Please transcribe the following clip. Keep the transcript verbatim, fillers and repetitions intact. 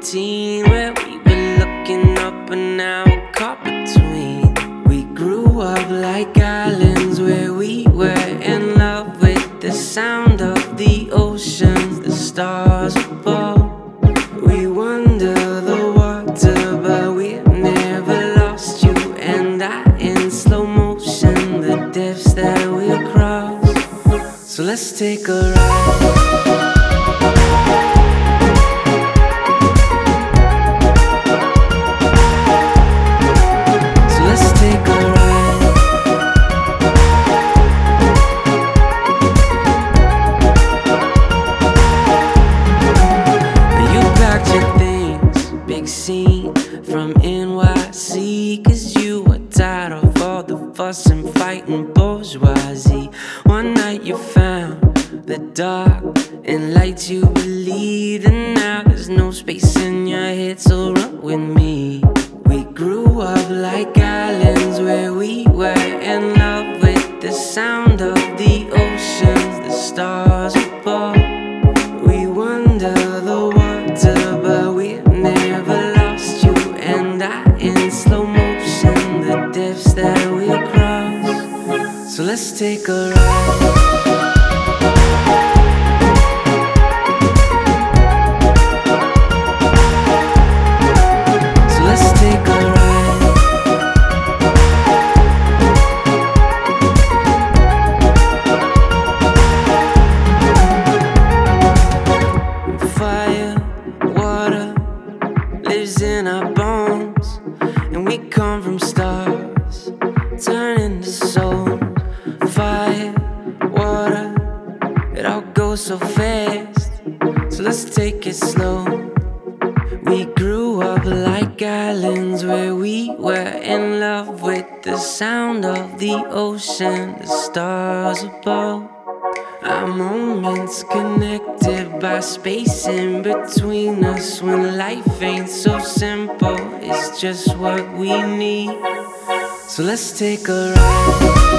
routine where we were looking up and now we're caught between. We grew up like islands where we were in love with the sound of the oceans, the stars above. We wander the water, but we've never lost you and I in slow motion, the depths that we'll cross. So let's take a ride. Scene from N Y C, cause you were tired of all the fuss and fighting bourgeoisie. One night you found the dark and light you believed, and now there's no space in your head, so run with me. We grew up like islands where we were in love with the sound of the oceans, the stars above. We wander the water, but we've never lost you and I in slow motion, the depths that we'll cross. So let's take a ride. In our bones, and we come from stars, turn into souls. Fire, water, it all goes so fast, so let's take it slow. We grew up like islands where we were in love with the sound of the ocean, the stars above. Our moments connected by space in between us. When life ain't so simple, it's just what we need. So let's take a ride.